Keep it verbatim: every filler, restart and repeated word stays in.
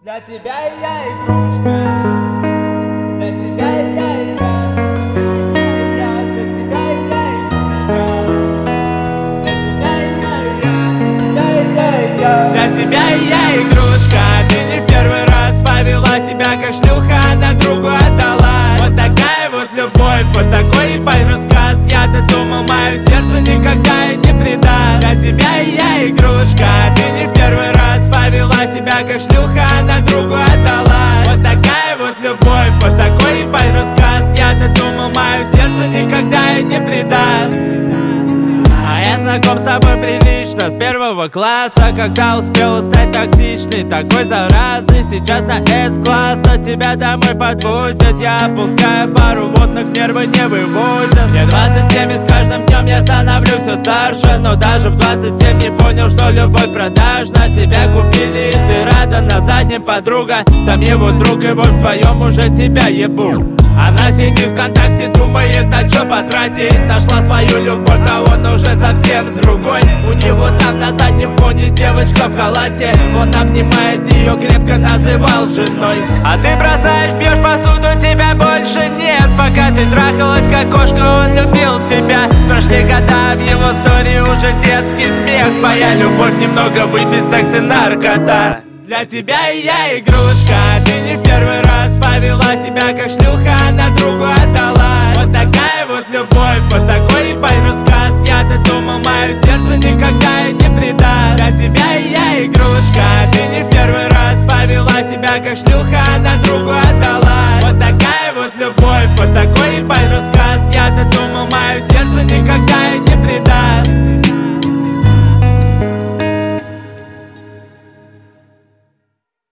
Для тебя я игрушка, для тебя я, я, для тебя я, я, для тебя я игрушка, для тебя я, я, для тебя я игрушка. Ты не в первый раз повела себя как шлюха, на другу отдалась. Вот такая вот любовь, вот такой ебать рассказ. Я-то думал, мое сердце никогда и не предаст. Для тебя я игрушка, ты не в первый раз повела себя как шлюха, на другу отдалась. Вот такая вот любовь, вот такой ебать рассказ. Я-то думал, мое сердце никогда и не предаст. А я знаком с тобой прилично, с первого класса, когда успела стать токсичной, такой заразой. Сейчас на С-класса тебя домой подвозят. Я опускаю пару водных, нервы не вывозят. Мне двадцать семь, и с каждым днем я становлюсь все старше. Но даже в двадцать семь не понял, что любовь продажна. Тебя купили, и ты рада, на заднем подруга. Там его друг, и вот вдвоем уже тебя ебу. Она сидит ВКонтакте, думает, на чё потратить. Нашла свою любовь, а он уже совсем с другой. У него там на заднем фоне девочка в халате. Он обнимает ее, крепко называл женой. А ты бросаешь, бьешь посуду, тебя больше нет. Пока ты трахалась как кошка, он любил тебя. Прошли года, в его истории уже детский смех. Твоя любовь немного выпить, секс и наркота. Для тебя я игрушка, ты не в первый раз повела себя как шлюха, на другу отдалась. Вот такая вот любовь, вот такой ебать рассказ. Я-то думал, мое сердце никогда и не предаст. Для тебя я игрушка, ты не в первый раз повела себя как шлюха, на другу отдалась.